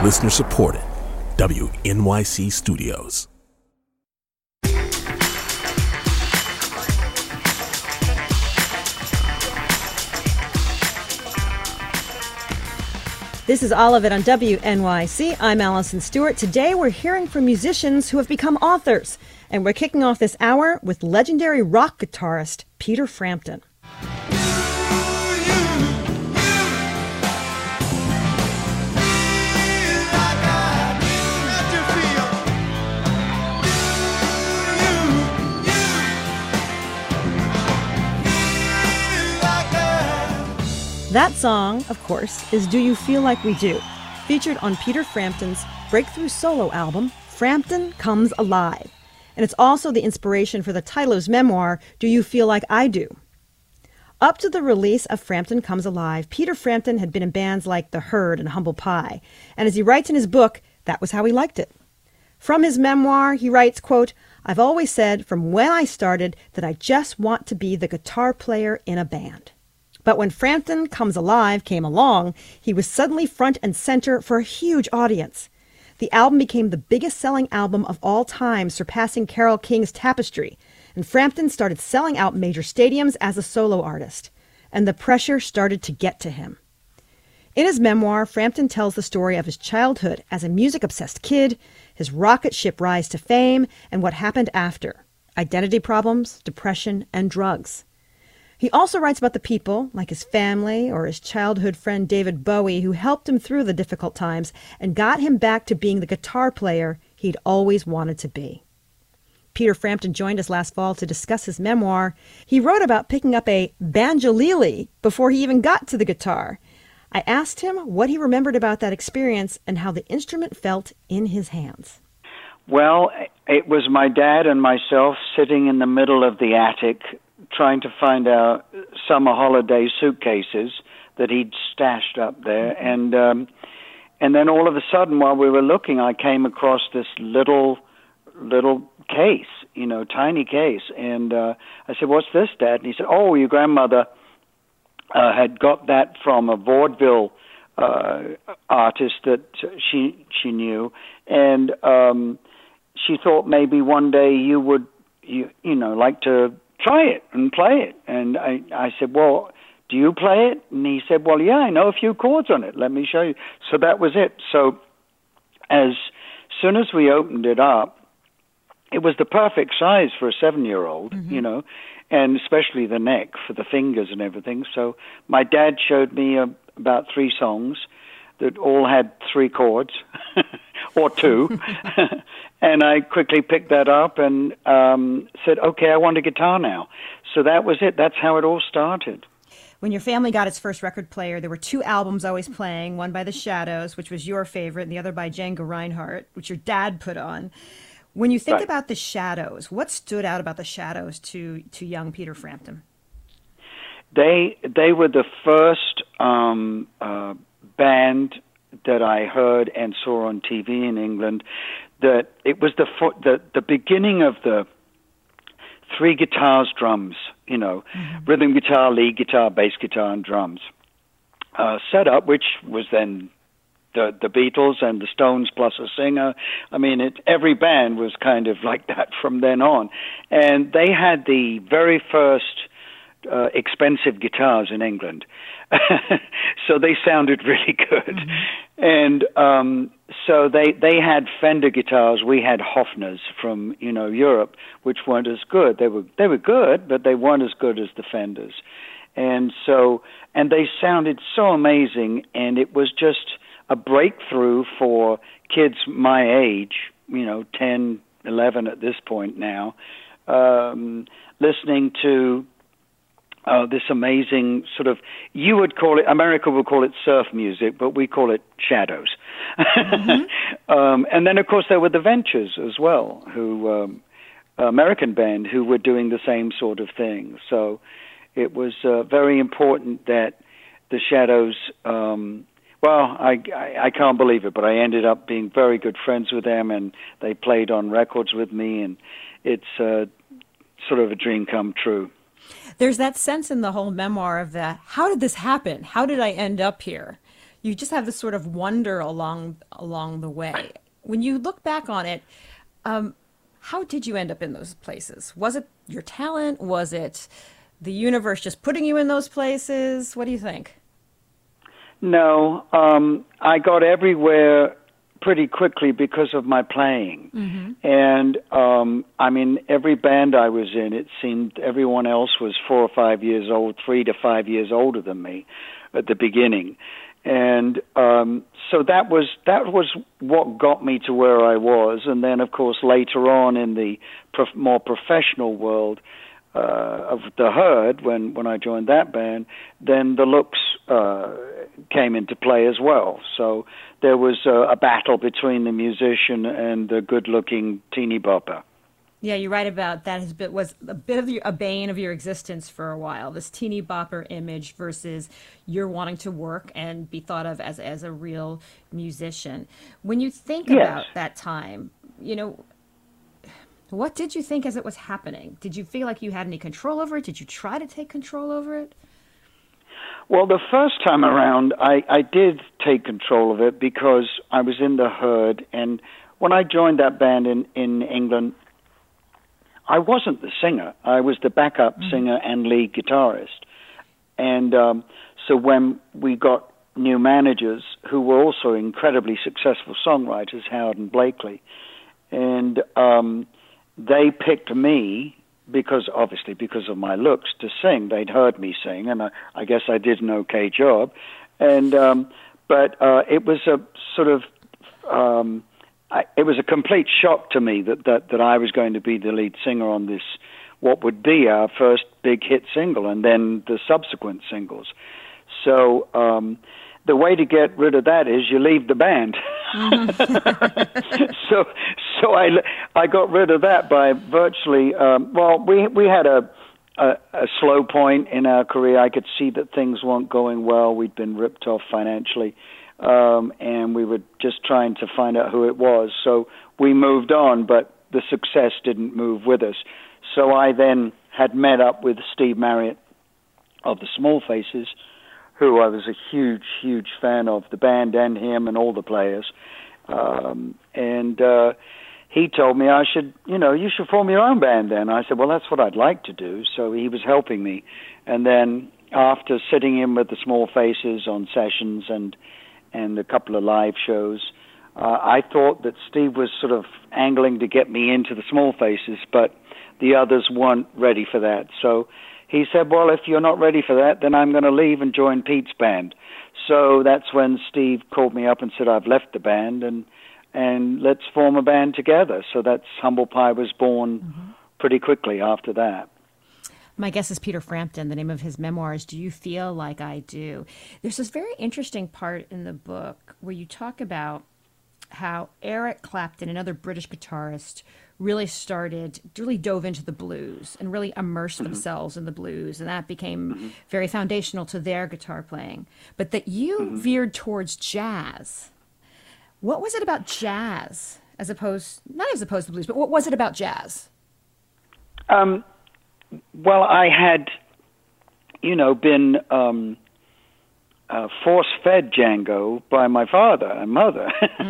Listener supported. WNYC Studios. This is All of It on WNYC. I'm Allison Stewart. Today we're hearing from musicians who have become authors. And we're kicking off this hour with legendary rock guitarist Peter Frampton. That song, of course, is Do You Feel Like We Do, featured on Peter Frampton's breakthrough solo album, Frampton Comes Alive. And it's also the inspiration for the title of his memoir, Do You Feel Like I Do? Up to the release of Frampton Comes Alive, Peter Frampton had been in bands like The Herd and Humble Pie. And as he writes in his book, that was how he liked it. From his memoir, he writes, quote, I've always said from when I started that I just want to be the guitar player in a band. But when Frampton Comes Alive came along, he was suddenly front and center for a huge audience. The album became the biggest selling album of all time, surpassing Carole King's Tapestry. And Frampton started selling out major stadiums as a solo artist. And the pressure started to get to him. In his memoir, Frampton tells the story of his childhood as a music-obsessed kid, his rocket ship rise to fame, and what happened after. Identity problems, depression, and drugs. He also writes about the people, like his family or his childhood friend David Bowie, who helped him through the difficult times and got him back to being the guitar player he'd always wanted to be. Peter Frampton joined us last fall to discuss his memoir. He wrote about picking up a banjolele before he even got to the guitar. I asked him what he remembered about that experience and how the instrument felt in his hands. Well, it was my dad and myself sitting in the middle of the attic trying to find our summer holiday suitcases that he'd stashed up there. And then all of a sudden, while we were looking, I came across this little case, tiny case. And I said, what's this, Dad? And he said, oh, your grandmother had got that from a vaudeville artist that she knew. And she thought maybe one day you would, like to try it and play it. And I said, well, do you play it? And he said, well, yeah, I know a few chords on it. Let me show you. So that was it. So as soon as we opened it up, it was the perfect size for a 7-year-old, and especially the neck for the fingers and everything. So my dad showed me about 3 songs that all had 3 chords or 2. And I quickly picked that up and said, okay, I want a guitar now. So that was it. That's how it all started. When your family got its first record player, there were 2 albums always playing, one by The Shadows, which was your favorite, and the other by Django Reinhardt, which your dad put on. When you think about The Shadows, what stood out about The Shadows to young Peter Frampton? They were the first band that I heard and saw on TV in England. That it was the beginning of the 3 guitars, drums, rhythm guitar, lead guitar, bass guitar, and drums setup, which was then the Beatles and the Stones plus a singer. I mean, every band was kind of like that from then on. And they had the very first expensive guitars in England. So they sounded really good. And so they had Fender guitars. We had Hofners from, Europe, which weren't as good. They were good, but they weren't as good as the Fenders. And they sounded so amazing, and it was just a breakthrough for kids my age, 10, 11 at this point now, listening to this amazing sort of, you would call it, America would call it surf music, but we call it Shadows. And then, of course, there were the Ventures as well, who American band who were doing the same sort of thing. So it was very important that the Shadows, I can't believe it, but I ended up being very good friends with them, and they played on records with me, and it's sort of a dream come true. There's that sense in the whole memoir of how did this happen? How did I end up here? you just have this sort of wonder along the way. When you look back on it, how did you end up in those places? Was it your talent? Was it the universe just putting you in those places? What do you think? No, I got everywhere pretty quickly because of my playing. And, I mean, every band I was in, it seemed everyone else was 4 or 5 years old, 3 to 5 years older than me at the beginning. And so that was what got me to where I was. And then, of course, later on in the more professional world of the Herd, when I joined that band, then the looks came into play as well. So there was a battle between the musician and the good-looking teeny bopper. Yeah, you write about that was a bit of a bane of your existence for a while, this teeny bopper image versus you're wanting to work and be thought of as a real musician. When you think about that time, you know, what did you think as it was happening? Did you feel like you had any control over it? Did you try to take control over it? Well, the first time around, I did take control of it because I was in the Herd, and when I joined that band in England, I wasn't the singer. I was the backup singer and lead guitarist. And so when we got new managers who were also incredibly successful songwriters, Howard and Blakely, and they picked me because of my looks to sing. They'd heard me sing, and I guess I did an okay job. And but it was a sort of it was a complete shock to me that I was going to be the lead singer on this, what would be our first big hit single, and then the subsequent singles. So the way to get rid of that is you leave the band. So I got rid of that by virtually. We had a slow point in our career. I could see that things weren't going well. We'd been ripped off financially. And we were just trying to find out who it was. So we moved on, but the success didn't move with us. So I then had met up with Steve Marriott of the Small Faces, who I was a huge, huge fan of, the band and him and all the players. And he told me you should form your own band then. I said, well, that's what I'd like to do. So he was helping me. And then after sitting in with the Small Faces on sessions and a couple of live shows, I thought that Steve was sort of angling to get me into the Small Faces, but the others weren't ready for that. So he said, well, if you're not ready for that, then I'm going to leave and join Pete's band. So that's when Steve called me up and said, I've left the band, and let's form a band together. So that's Humble Pie was born pretty quickly after that. My guess is Peter Frampton, the name of his memoirs, Do You Feel Like I Do? There's this very interesting part in the book where you talk about how Eric Clapton, another British guitarist, really dove into the blues and really immersed themselves in the blues, and that became very foundational to their guitar playing. But that you veered towards jazz. What was it about jazz, not as opposed to blues, but what was it about jazz? Well, I had, been force-fed Django by my father and mother.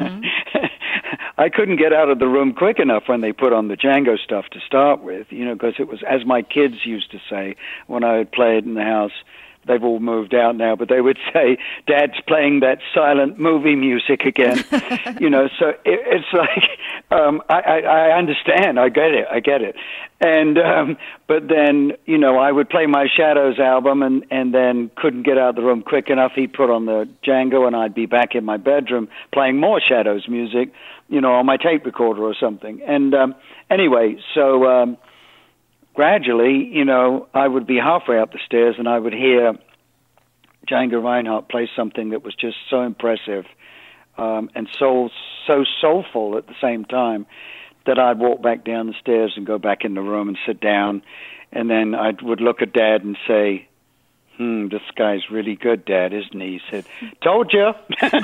I couldn't get out of the room quick enough when they put on the Django stuff to start with, because it was, as my kids used to say when I would play it in the house. They've all moved out now, but they would say, Dad's playing that silent movie music again. So it's like, I understand, I get it. And, but then, I would play my Shadows album and then couldn't get out of the room quick enough. He'd put on the Django and I'd be back in my bedroom playing more Shadows music, on my tape recorder or something. And, anyway, so, gradually, I would be halfway up the stairs and I would hear Django Reinhardt play something that was just so impressive and so soulful at the same time that I'd walk back down the stairs and go back in the room and sit down. And then I would look at Dad and say, this guy's really good, Dad, isn't he? He said, told you.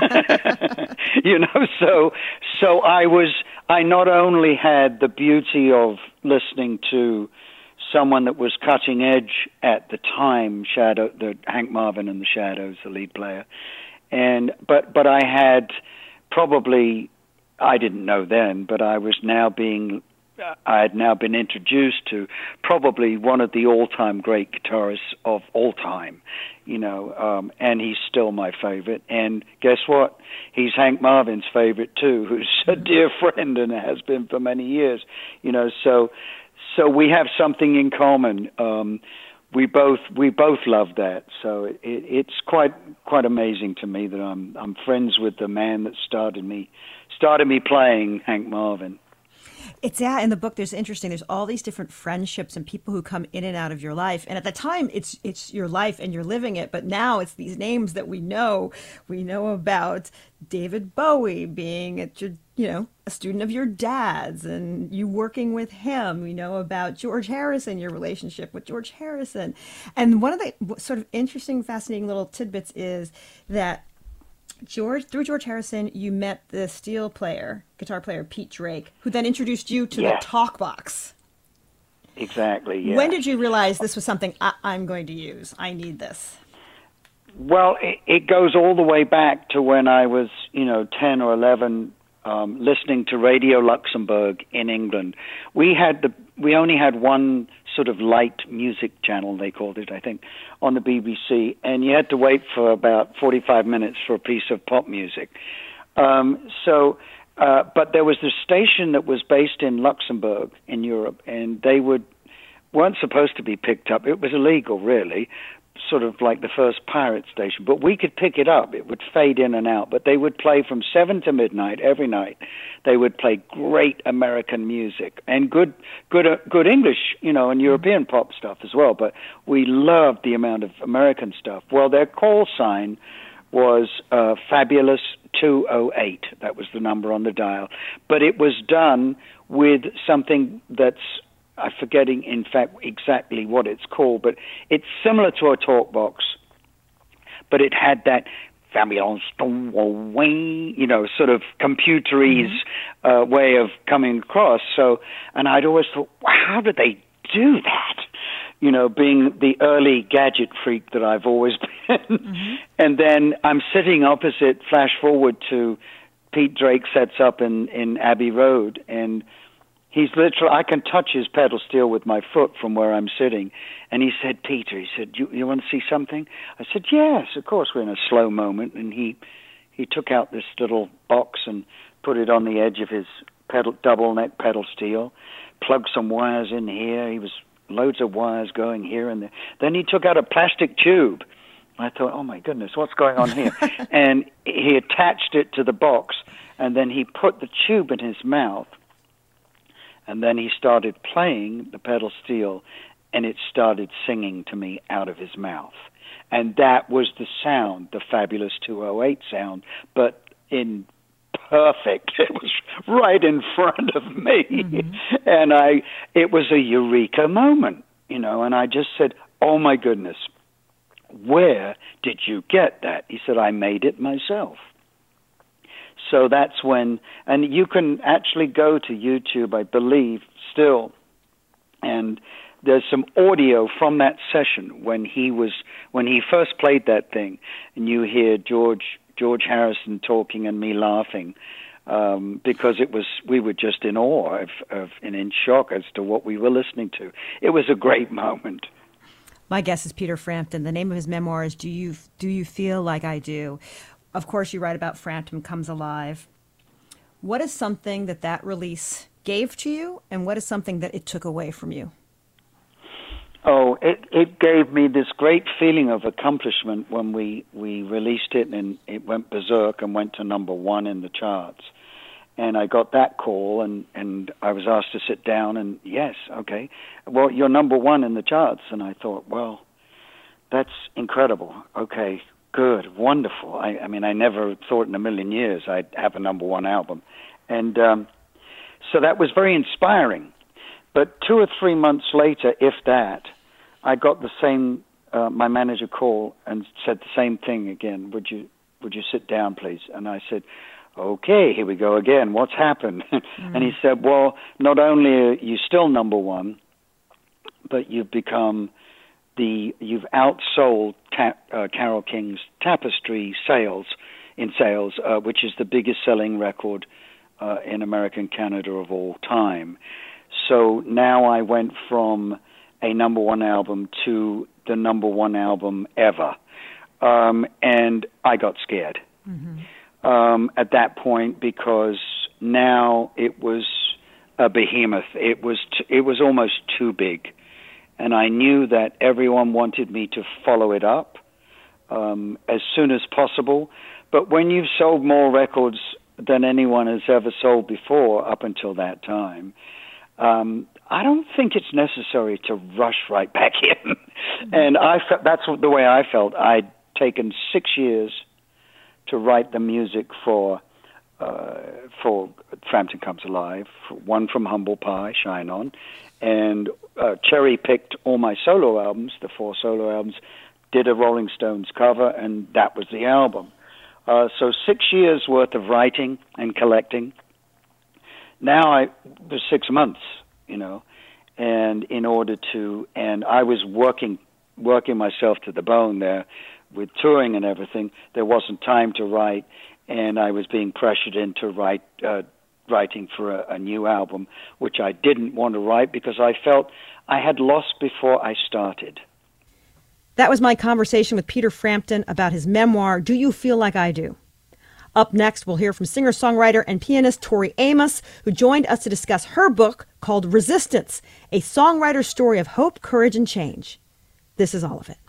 So I not only had the beauty of listening to someone that was cutting edge at the time, Hank Marvin and the Shadows, the lead player, But I had probably, I didn't know then, but I had now been introduced to probably one of the all-time great guitarists of all time, and he's still my favorite. And guess what? He's Hank Marvin's favorite too, who's a dear friend and has been for many years. So we have something in common. We both love that. So it's quite amazing to me that I'm friends with the man that started me playing, Hank Marvin. It's in the book. There's all these different friendships and people who come in and out of your life. And at the time, it's your life and you're living it. But now it's these names that we know. We know about David Bowie being a student of your dad's and you working with him. We know about George Harrison, your relationship with George Harrison. And one of the sort of interesting, fascinating little tidbits is that through George Harrison, you met the guitar player, Pete Drake, who then introduced you to the Talkbox. Exactly, yeah. When did you realize this was something I'm going to use? I need this. Well, it goes all the way back to when I was, 10 or 11, listening to Radio Luxembourg in England. We only had one sort of light music channel, they called it, I think, on the BBC, and you had to wait for about 45 minutes for a piece of pop music. But there was this station that was based in Luxembourg in Europe, and they weren't supposed to be picked up. It was illegal, really, sort of like the first pirate station. But we could pick it up. It would fade in and out. But they would play from 7 to midnight every night. They would play great American music and good English, and European pop stuff as well. But we loved the amount of American stuff. Well, their call sign was Fabulous 208. That was the number on the dial. But it was done with something that's, I'm forgetting, in fact, exactly what it's called, but it's similar to a talk box, but it had that fabulous, sort of computerese way of coming across. So, and I'd always thought, wow, how did they do that? Being the early gadget freak that I've always been. And then I'm sitting opposite, flash forward to Pete Drake sets up in Abbey Road, and he's literally, I can touch his pedal steel with my foot from where I'm sitting. And he said, Peter, he said, you want to see something? I said, yes, of course. We're in a slow moment. And he took out this little box and put it on the edge of his double neck pedal steel, plugged some wires in here. He was loads of wires going here and there. Then he took out a plastic tube. I thought, oh my goodness, what's going on here? And he attached it to the box, and then he put the tube in his mouth. And then he started playing the pedal steel, and it started singing to me out of his mouth. And that was the sound, the Fabulous 208 sound, but in perfect. It was right in front of me. And it was a eureka moment, and I just said, oh my goodness, where did you get that? He said, I made it myself. So that's when, and you can actually go to YouTube, I believe, still, and there's some audio from that session when he first played that thing, and you hear George Harrison talking and me laughing, because we were just in awe and in shock as to what we were listening to. It was a great moment. My guest is Peter Frampton. The name of his memoir is Do You Feel Like I Do? Of course, you write about Frampton Comes Alive. What is something that release gave to you, and what is something that it took away from you? Oh, it gave me this great feeling of accomplishment when we released it, and it went berserk and went to number 1 in the charts. And I got that call, and I was asked to sit down, and yes, okay, well, you're number 1 in the charts. And I thought, well, that's incredible. Okay, good, wonderful. I mean, I never thought in a million years I'd have a number 1 album. And so that was very inspiring. But 2 or 3 months later, if that, I got the same, my manager called and said the same thing again. Would you sit down, please? And I said, okay, here we go again. What's happened? And he said, well, not only are you still number 1, but you've become you've outsold Carole King's Tapestry in sales, which is the biggest selling record in America and Canada of all time. So now I went from a number one album to the number one album ever. And I got scared at that point, because now it was a behemoth. It was almost too big. And I knew that everyone wanted me to follow it up as soon as possible. But when you've sold more records than anyone has ever sold before up until that time, I don't think it's necessary to rush right back in. And that's the way I felt. I'd taken 6 years to write the music for Frampton Comes Alive, one from Humble Pie, Shine On, and cherry-picked all my solo albums, the 4 solo albums, did a Rolling Stones cover, and that was the album. So 6 years worth of writing and collecting. Now it was 6 months, and and I was working myself to the bone there with touring and everything. There wasn't time to write, and I was being pressured into writing for a new album, which I didn't want to write because I felt I had lost before I started. That was my conversation with Peter Frampton about his memoir, Do You Feel Like I Do? Up next, we'll hear from singer-songwriter and pianist Tori Amos, who joined us to discuss her book called Resistance, a songwriter's story of hope, courage, and change. This is all of it.